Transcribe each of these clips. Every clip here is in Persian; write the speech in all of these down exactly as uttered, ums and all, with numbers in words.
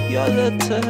یادته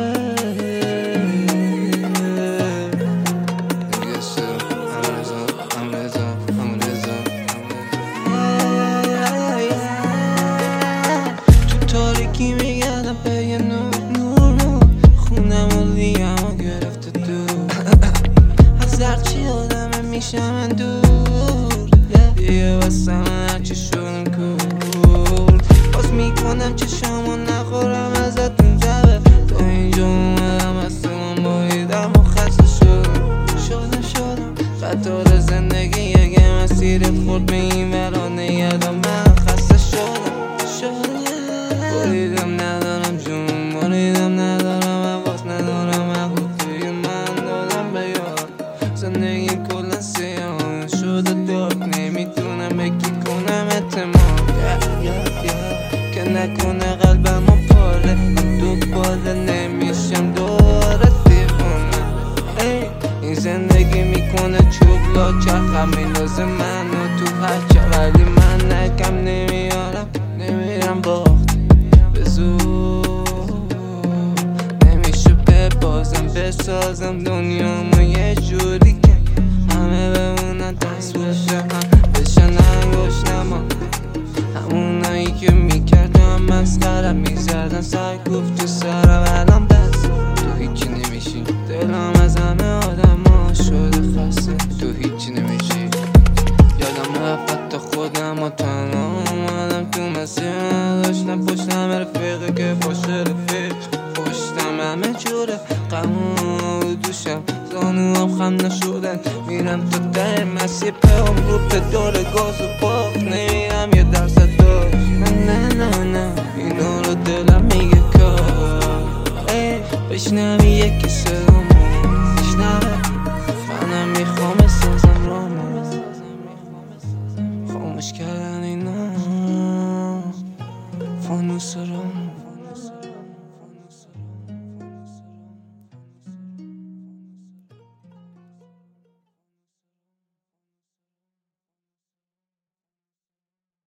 تو تاریکی میگردم به یه نور نور نور خونم و دیگم و گرفته دور از هرچی آدمه میشم دور دیگه بسته من هرچی شدم کور باز میکنم چشامو نخورم ازتون جبه تا اینجا اومدم از تو من بایدم و خسته شدم شدم شدم قطار زندگی اگه مسیرت خورد به این ورانه یادم من خسته شدم شدم بریدم ندارم جون بریدم ندارم عواز ندارم عقل توی من دادم به یاد زندگی کلا سیاه شده داک نمیتونم بکی کنم اعتماد yeah, yeah, yeah. که نکنه قلبمو پاره دو باله نمیشم دوباره دیوونه این زندگی میکنه چوب لا چرخم میندازه منو تو هرچه ولی من نکم نمیارم نمیرم باخت به زور نمیشه ببازم بسازم دنیامو یه جوری که همه بمونن دست بشه هم بشن انگوش نما همونایی که میکردم مسخرم میزدن سر گفت تو سرم الان بس تو هیچی نمیشی دلم از همه آدم ها شده خسته تو هیچی نمیشی یادم رفت تا خودم و تنها اومدم تو مسیر نداشتم پشتم رفیقه که پشت رفیق پشتم همه جوره قمون و دوشم زانوام خم نشدن میرم تا در مسیر پیام رو پدال گاز و باق نمیرم یه درصد داشت نه نه نه نه اینا رو دلم میگه کار بشنم یکی صدا